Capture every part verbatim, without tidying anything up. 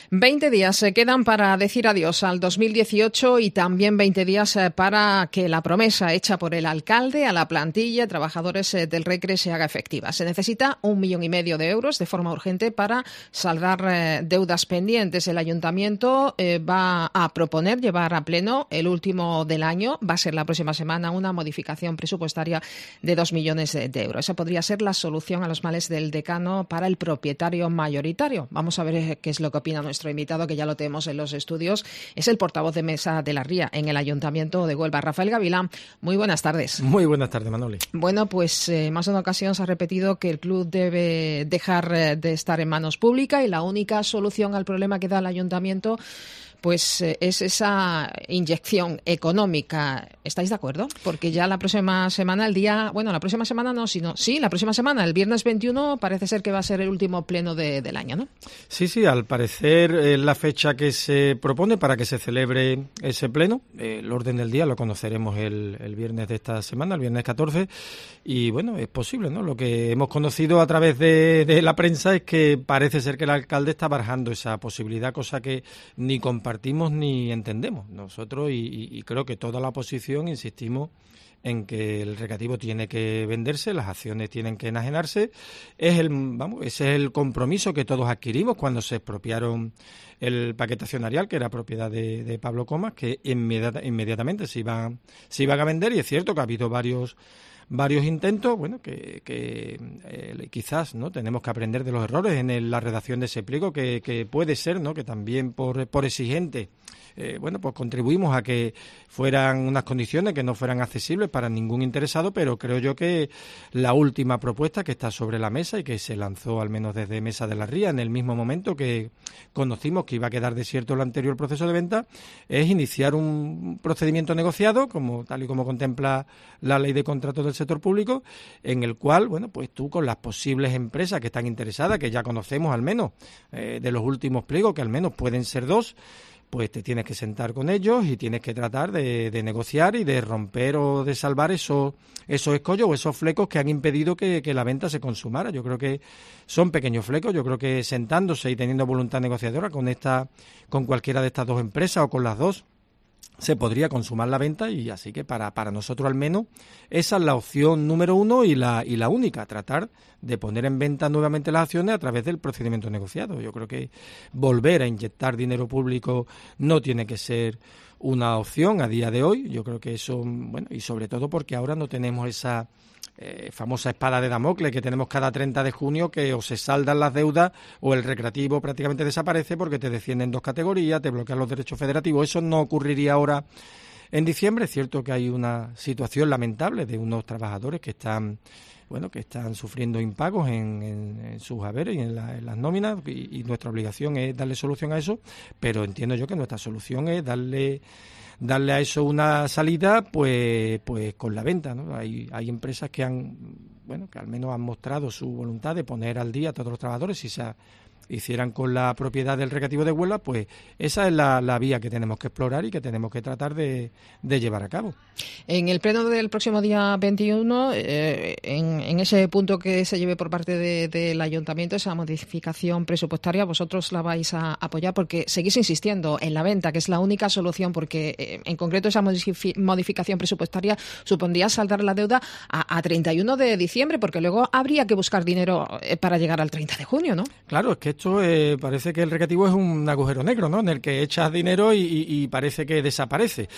veinte días se quedan para decir adiós al dos mil dieciocho y también veinte días para que la promesa hecha por el alcalde a la plantilla, trabajadores del Recre, se haga efectiva. Se necesita un millón y medio de euros de forma urgente para saldar eh, deudas pendientes. El ayuntamiento eh, va a proponer llevar a pleno el último del año. Va a ser la próxima semana una modificación presupuestaria de dos millones de, de euros. Esa podría ser la solución a los males del decano para el propietario mayoritario. Vamos a ver qué es lo que opina nuestro Nuestro invitado, que ya lo tenemos en los estudios, es el portavoz de Mesa de la Ría en el Ayuntamiento de Huelva, Rafael Gavilán. Muy buenas tardes. Muy buenas tardes, Manoli. Bueno, pues eh, más de una ocasión se ha repetido que el club debe dejar eh, de estar en manos públicas y la única solución al problema que da el Ayuntamiento pues eh, es esa inyección económica. ¿Estáis de acuerdo? Porque ya la próxima semana, el día, bueno, la próxima semana no, sino, sí, la próxima semana, el viernes veintiuno, parece ser que va a ser el último pleno de, del año, ¿no? Sí, sí, al parecer es la fecha que se propone para que se celebre ese pleno. El orden del día lo conoceremos el, el viernes de esta semana, el viernes catorce, y bueno, es posible, ¿no? Lo que hemos conocido a través de, de la prensa es que parece ser que el alcalde está barajando esa posibilidad, cosa que ni compartimos compartimos ni entendemos nosotros, y, y creo que toda la oposición insistimos en que el recreativo tiene que venderse, las acciones tienen que enajenarse. Es el, vamos, ese es el compromiso que todos adquirimos cuando se expropiaron el paquete accionarial, que era propiedad de, de Pablo Comas, que inmediata, inmediatamente se iba, se iban a vender, y es cierto que ha habido varios varios intentos, bueno, que, que eh, quizás no tenemos que aprender de los errores en el, la redacción de ese pliego, que, que puede ser, ¿no?, que también por, por exigente Eh, bueno, pues contribuimos a que fueran unas condiciones que no fueran accesibles para ningún interesado, pero creo yo que la última propuesta que está sobre la mesa y que se lanzó al menos desde Mesa de la Ría en el mismo momento que conocimos que iba a quedar desierto el anterior proceso de venta, es iniciar un procedimiento negociado, como tal y como contempla la ley de contratos del sector público, en el cual, bueno, pues tú con las posibles empresas que están interesadas, que ya conocemos al menos eh, de los últimos pliegos, que al menos pueden ser dos, pues te tienes que sentar con ellos y tienes que tratar de, de negociar y de romper o de salvar esos, esos escollos o esos flecos que han impedido que, que la venta se consumara. Yo creo que son pequeños flecos. Yo creo que sentándose y teniendo voluntad negociadora con esta, con cualquiera de estas dos empresas o con las dos, se podría consumar la venta, y así que para, para nosotros al menos esa es la opción número uno y la, y la única, tratar de poner en venta nuevamente las acciones a través del procedimiento negociado. Yo creo que volver a inyectar dinero público no tiene que ser una opción a día de hoy. Yo creo que eso, bueno, y sobre todo porque ahora no tenemos esa eh, famosa espada de Damocles que tenemos cada treinta de junio, que o se saldan las deudas o el recreativo prácticamente desaparece porque te descienden dos categorías, te bloquean los derechos federativos. Eso no ocurriría ahora en diciembre. Es cierto que hay una situación lamentable de unos trabajadores que están bueno, que están sufriendo impagos en, en, en sus haberes y en, la, en las nóminas, y, y nuestra obligación es darle solución a eso, pero entiendo yo que nuestra solución es darle darle a eso una salida, pues pues con la venta, ¿no? Hay hay empresas que han, bueno, que al menos han mostrado su voluntad de poner al día a todos los trabajadores. Si se hicieran con la propiedad del recreativo de Huelva, pues esa es la, la vía que tenemos que explorar y que tenemos que tratar de, de llevar a cabo. En el pleno del próximo día veintiuno, eh, en, en ese punto que se lleve por parte de, del Ayuntamiento, esa modificación presupuestaria, vosotros la vais a apoyar porque seguís insistiendo en la venta, que es la única solución, porque eh, en concreto esa modificación presupuestaria supondría saldar la deuda a, a treinta y uno de diciembre, porque luego habría que buscar dinero eh, para llegar al treinta de junio, ¿no? Claro, es que esto eh, parece que el recreativo es un agujero negro, ¿no?, en el que echas dinero y, y, y parece que desaparece.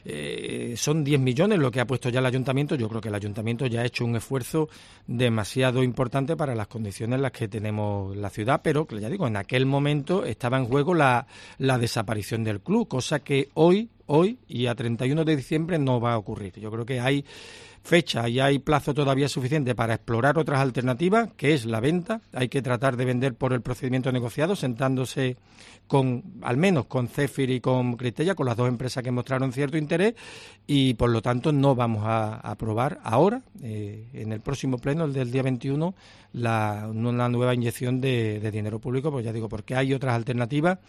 Eh, son diez millones lo que ha puesto ya el Ayuntamiento. Yo creo que el Ayuntamiento ya ha hecho un esfuerzo demasiado importante para las condiciones en las que tenemos la ciudad, pero ya digo, en aquel momento estaba en juego la, la desaparición del club, cosa que hoy, hoy y a treinta y uno de diciembre no va a ocurrir. Yo creo que hay fecha y hay plazo todavía suficiente para explorar otras alternativas, que es la venta. Hay que tratar de vender por el procedimiento negociado, sentándose con, al menos con Cefir y con Cristella, con las dos empresas que mostraron cierto interés, y por lo tanto no vamos a aprobar ahora, eh, en el próximo pleno, el del día veintiuno, la, una nueva inyección de, de dinero público, pues ya digo, porque hay otras alternativas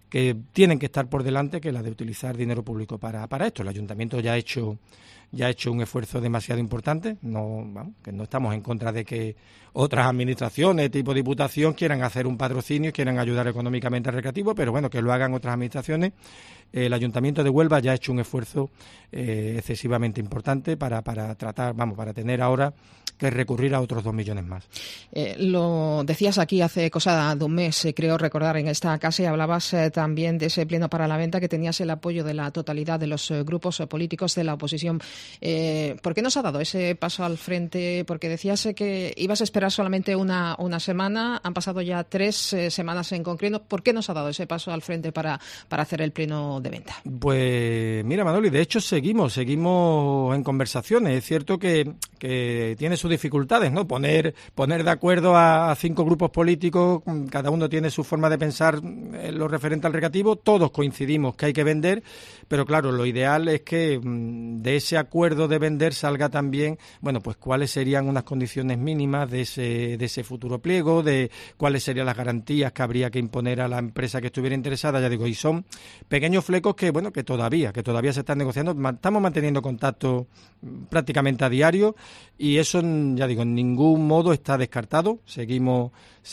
que tienen que estar por delante que la de utilizar dinero público para, para esto. El ayuntamiento ya ha hecho ya ha hecho un esfuerzo demasiado importante, no vamos, que no estamos en contra de que otras administraciones tipo Diputación quieran hacer un patrocinio y quieran ayudar económicamente al recreativo, pero bueno, que lo hagan otras administraciones. El Ayuntamiento de Huelva ya ha hecho un esfuerzo eh, excesivamente importante para, para tratar, vamos, para tener ahora que recurrir a otros dos millones más. Eh, lo decías aquí hace cosa de un mes, eh, creo recordar, en esta casa, y hablabas eh, también de ese pleno para la venta, que tenías el apoyo de la totalidad de los eh, grupos eh, políticos de la oposición. Eh, ¿Por qué nos ha dado ese paso al frente? Porque decías eh, que ibas a esperar solamente una, una semana, han pasado ya tres eh, semanas en concreto. ¿Por qué nos ha dado ese paso al frente para, para hacer el pleno de venta? Pues mira, Manoli, de hecho seguimos, seguimos en conversaciones. Es cierto que, que tiene sus dificultades, ¿no? Poner, poner de acuerdo a, a cinco grupos políticos, cada uno tiene su forma de pensar en lo referente al recreativo, todos coincidimos que hay que vender, pero claro, lo ideal es que de ese acuerdo de vender salga también, bueno, pues cuáles serían unas condiciones mínimas de ese, de ese futuro pliego, de cuáles serían las garantías que habría que imponer a la empresa que estuviera interesada, ya digo, y son pequeños flecos que, bueno, que todavía, que todavía se están negociando, estamos manteniendo contacto prácticamente a diario y eso, ya digo, en ningún modo está descartado, seguimos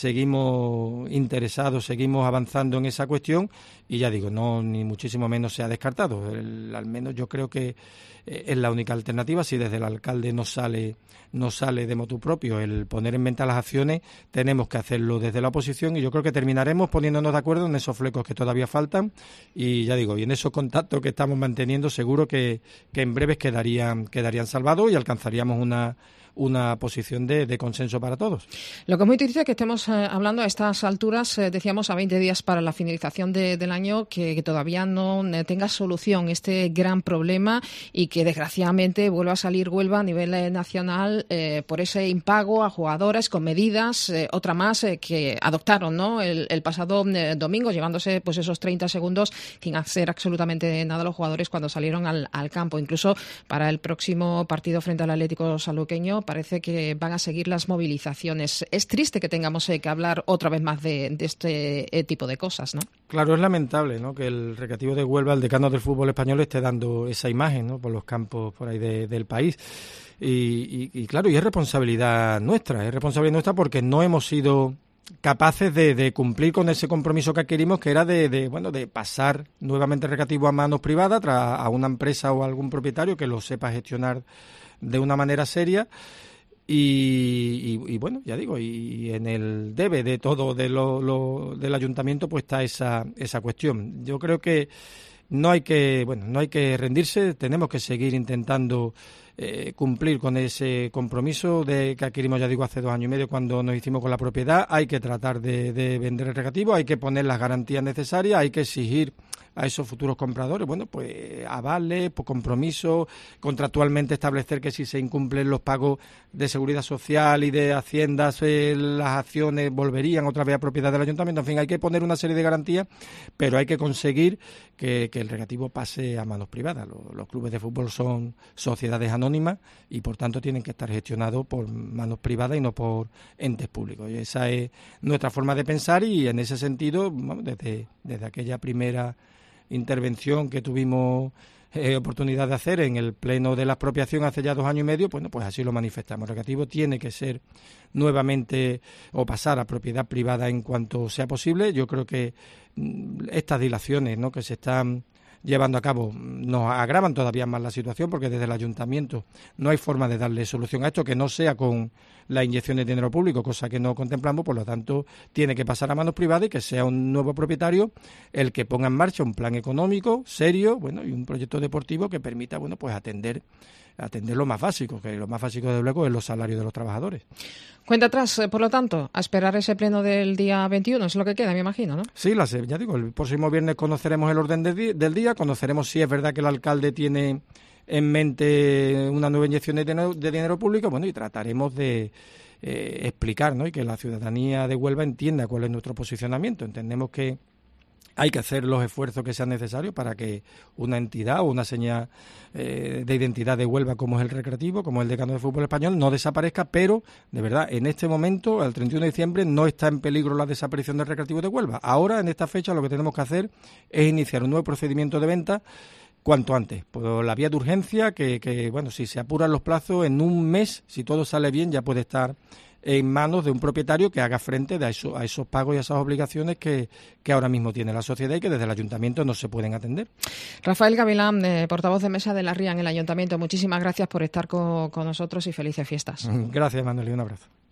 seguimos interesados, seguimos avanzando en esa cuestión y ya digo, no ni muchísimo menos se ha descartado, el, al menos yo creo que eh, es la única alternativa. Si desde el alcalde no sale no sale de motu propio el poner en venta las acciones, tenemos que hacerlo desde la oposición y yo creo que terminaremos poniéndonos de acuerdo en esos flecos que todavía faltan y ya digo, y en esos contactos que estamos manteniendo seguro que, que en breves quedarían, quedarían salvados y alcanzaríamos una una posición de, de consenso para todos. Lo que es muy triste es que estemos eh, hablando a estas alturas, eh, decíamos a veinte días para la finalización de, del año, que, que todavía no eh, tenga solución este gran problema y que desgraciadamente vuelva a salir Huelva a nivel eh, nacional eh, por ese impago a jugadores con medidas, eh, otra más eh, que adoptaron, ¿no? el, el pasado eh, domingo, llevándose pues esos treinta segundos sin hacer absolutamente nada los jugadores cuando salieron al, al campo. Incluso para el próximo partido frente al Atlético Sanluqueño parece que van a seguir las movilizaciones. Es triste que tengamos eh, que hablar otra vez más de, de este eh, tipo de cosas, ¿no? Claro, es lamentable, ¿no?, que el Recreativo de Huelva, el decano del fútbol español, esté dando esa imagen, ¿no?, por los campos por ahí de, del país. Y, y, y claro, y es responsabilidad nuestra, es responsabilidad nuestra porque no hemos sido capaces de, de cumplir con ese compromiso que adquirimos, que era de, de bueno de pasar nuevamente el recreativo a manos privadas, tra, a una empresa o a algún propietario que lo sepa gestionar de una manera seria y, y, y bueno, ya digo, y en el debe de todo de lo, lo, del ayuntamiento pues está esa, esa cuestión. Yo creo que no hay que, bueno, no hay que rendirse, tenemos que seguir intentando eh, cumplir con ese compromiso de que adquirimos, ya digo, hace dos años y medio cuando nos hicimos con la propiedad. Hay que tratar de, de vender el recreativo, hay que poner las garantías necesarias, hay que exigir a esos futuros compradores, bueno, pues avales, por compromiso, contractualmente establecer que si se incumplen los pagos de seguridad social y de haciendas, eh, las acciones volverían otra vez a propiedad del ayuntamiento. En fin, hay que poner una serie de garantías, pero hay que conseguir que, que el recreativo pase a manos privadas. Los, los clubes de fútbol son sociedades anónimas y por tanto tienen que estar gestionados por manos privadas y no por entes públicos. Y esa es nuestra forma de pensar y en ese sentido, bueno, desde, desde aquella primera intervención que tuvimos eh, oportunidad de hacer en el pleno de la expropiación hace ya dos años y medio, bueno, pues así lo manifestamos. El recreativo tiene que ser nuevamente o pasar a propiedad privada en cuanto sea posible. Yo creo que mm, estas dilaciones, ¿no?, que se están llevando a cabo nos agravan todavía más la situación porque desde el ayuntamiento no hay forma de darle solución a esto que no sea con la inyección de dinero público, cosa que no contemplamos, por lo tanto tiene que pasar a manos privadas y que sea un nuevo propietario el que ponga en marcha un plan económico serio, bueno, y un proyecto deportivo que permita, bueno, pues atender atender lo más básico, que lo más básico de luego es los salarios de los trabajadores. Cuenta atrás, por lo tanto, a esperar ese pleno del día veintiuno, es lo que queda, me imagino, ¿no? Sí, la, ya digo, el próximo viernes conoceremos el orden de, del día, conoceremos si es verdad que el alcalde tiene en mente una nueva inyección de dinero, de dinero público, bueno, y trataremos de eh, explicar, ¿no?, y que la ciudadanía de Huelva entienda cuál es nuestro posicionamiento. Entendemos que Hay que hacer los esfuerzos que sean necesarios para que una entidad o una señal eh, de identidad de Huelva, como es el Recreativo, como el Decano de Fútbol Español, no desaparezca, pero de verdad, en este momento, el treinta y uno de diciembre, no está en peligro la desaparición del Recreativo de Huelva. Ahora, en esta fecha, lo que tenemos que hacer es iniciar un nuevo procedimiento de venta cuanto antes, por la vía de urgencia, que, que bueno, si se apuran los plazos, en un mes, si todo sale bien, ya puede estar en manos de un propietario que haga frente a, eso, a esos pagos y a esas obligaciones que, que ahora mismo tiene la sociedad y que desde el ayuntamiento no se pueden atender. Rafael Gavilán, eh, portavoz de Mesa de la Ría en el ayuntamiento, muchísimas gracias por estar con, con nosotros y felices fiestas. Gracias, Manuel, y un abrazo.